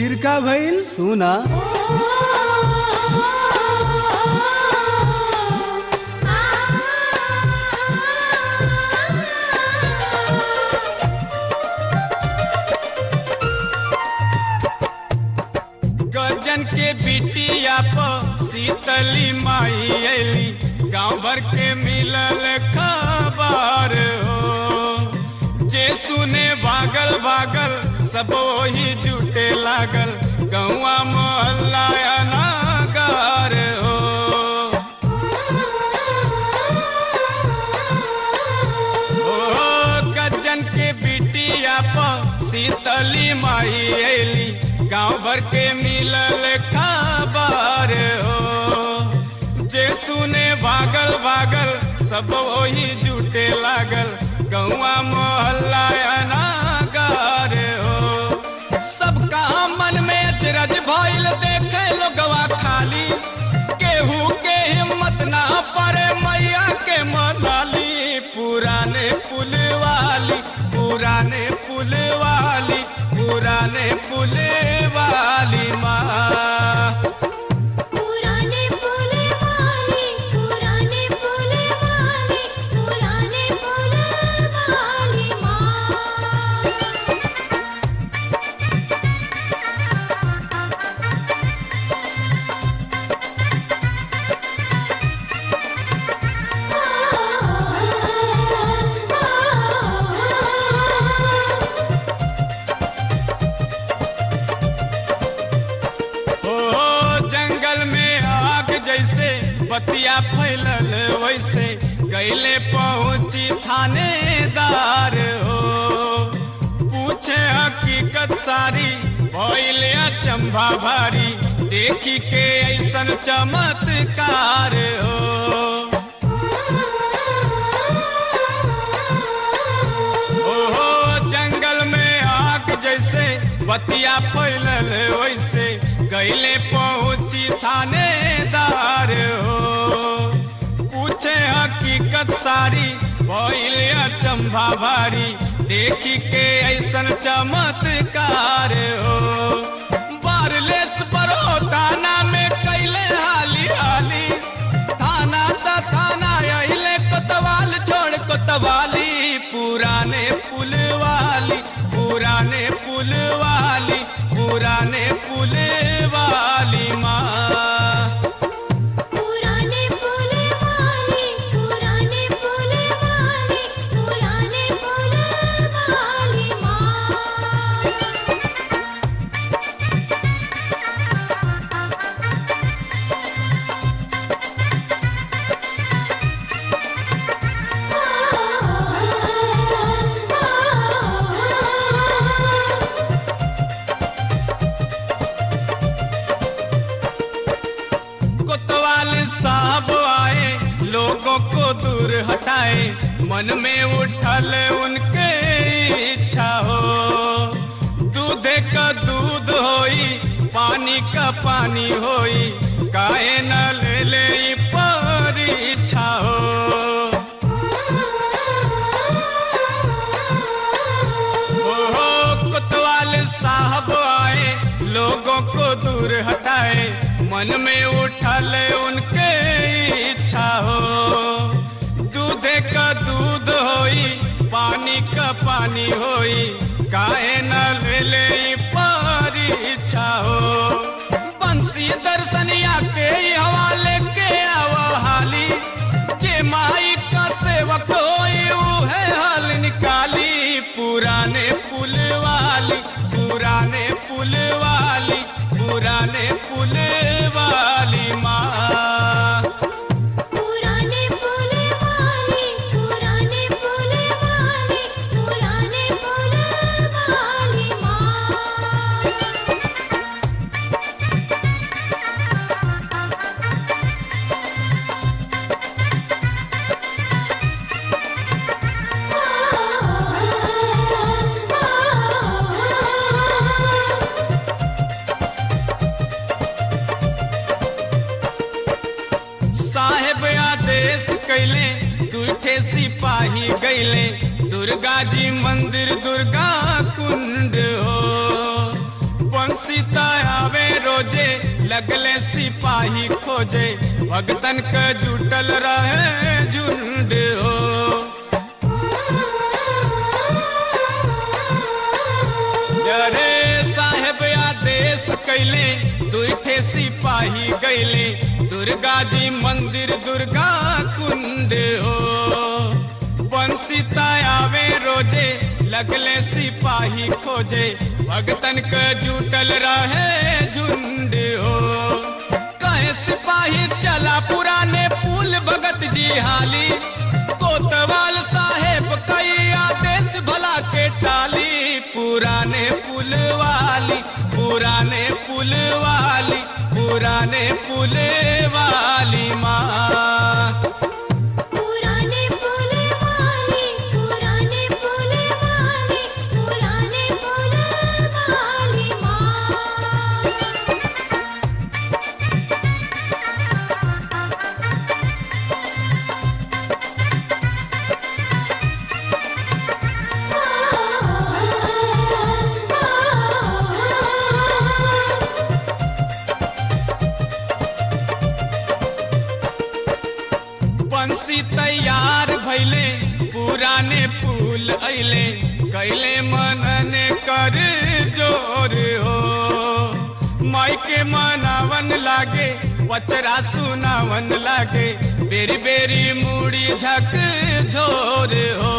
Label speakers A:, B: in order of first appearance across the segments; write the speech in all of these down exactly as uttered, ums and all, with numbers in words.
A: फिर का भइल सुना।
B: गजन के बिटिया पर शीतली माई अली, गाँव भर के मिलल खबर हो। जे सुने भागल भागल सब वही जुटे लागल, गौआ मोहल्ला नगर हो। ओ गजन के बिटिया पर शीतली माई अली, गाँव भर के मिलल खबर हो। जे सुने भागल भागल सब वही जुटे लागल, गौआ मोहल्ला नगर हो। सबका मन में अचरज भइल देखे लोगवा खाली, केहू के हिम्मत ना पड़े मैया के मनाली। पुराने पुल वाली पुराने पुल वाली पुराने पुल वाली माँ।
C: पुराने पुल वाली पुराने पुल वाली पुराने पुल वाली माँ।
B: बतिया फैलल वैसे गैले पहुंची थानेदार हो। पूछे हकीकत सारी भइले अचंभा भारी, देखी के ऐसन चमत्कार हो। ओहो जंगल में आग जैसे बतिया फैलल वैसे गैले पहुंची थानेदार हो। पूछे हकीकत सारी भइले अचंभा भारी, देखी के ऐसन चमत्कार हो। बारलेस बरो थाना में कैले हाली हाली, थाना त थाना अहिले कोतवाल छोड़ कोतवाली। पुराने पुल वाली पुराने पुल वाली पुराने पुल वाली माँ।
C: पुराने पुल वाली पुराने पुल वाली पुराने पुल वाली माँ।
B: साहब आए लोगों को दूर हटाए, मन में उठल उनके इच्छा हो। दूधे का दूध होई पानी का पानी होई, काहे न ले ले परीक्षा हो। ओहो कोतवाल साहब आए लोगों को दूर हटाए, मन में उठल उनके इच्छा हो। दूधे का दूध होई पानी का पानी होई, काहे न ले ले परीक्षा हो। बंसी दर्शनिया के हवाले के आवा हाली, जे माई का सेवक होई उहे हाल निकाली। पुराने पुल वाली पुराने पुल वाली पुराने पुल वाली माँ।
C: पुराने पुल वाली पुराने पुल वाली पुराने पुल वाली माँ।
B: कैले दूठे सिपाही गैले, दुर्गा जी मंदिर दुर्गा कुंड हो। बंसी ता लगले सिपाही खोजे भगतन के जुटल रहे झुंड हो। जरे साहेब आदेश कैले दुठे सिपाही गैले दुर्गा जी मंदिर दुर्गा कुंड हो। बंसी आवे रोजे लगले सिपाही खोजे भगतन के जुटल रहे झुंड हो। कहे सिपाही चला पुराने पुल भगत जी हाली कोतवाल साहेब कई आदेश भला के टाली। पुराने पुल वाली पुराने पुल वाली पुराने पुल वाली माँ।
C: पुराने पुल वाली पुराने पुल वाली पुराने पुल वाली माँ।
B: बंसी तैयार भैले पुराने फूल अइले कैले मनने कर जोर हो। माई के मनावन लागे पचरा सुनावन लागे बेरी बेरी मुड़ी झक झोर हो।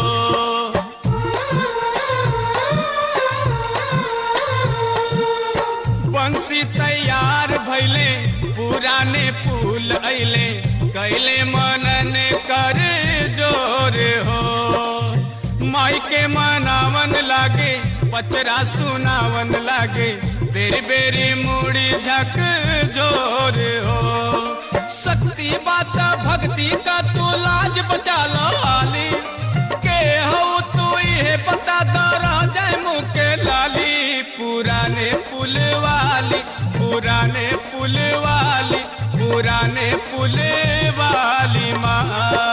B: बंसी तैयार भैले पुराने फूल अइले कैले मनन कर जोर हो। माई के मनावन लागे पचरा सुनावन लागे बेरी बेरी मुड़ी झक जोर हो। शक्ति बात भक्ति का तू लाज बचा लो आली के हो तू ये बता दो रह जाए मुँह के लाली। पुराने पुल वाली पुराने पुल वाली पुराने पुल वाली माँ।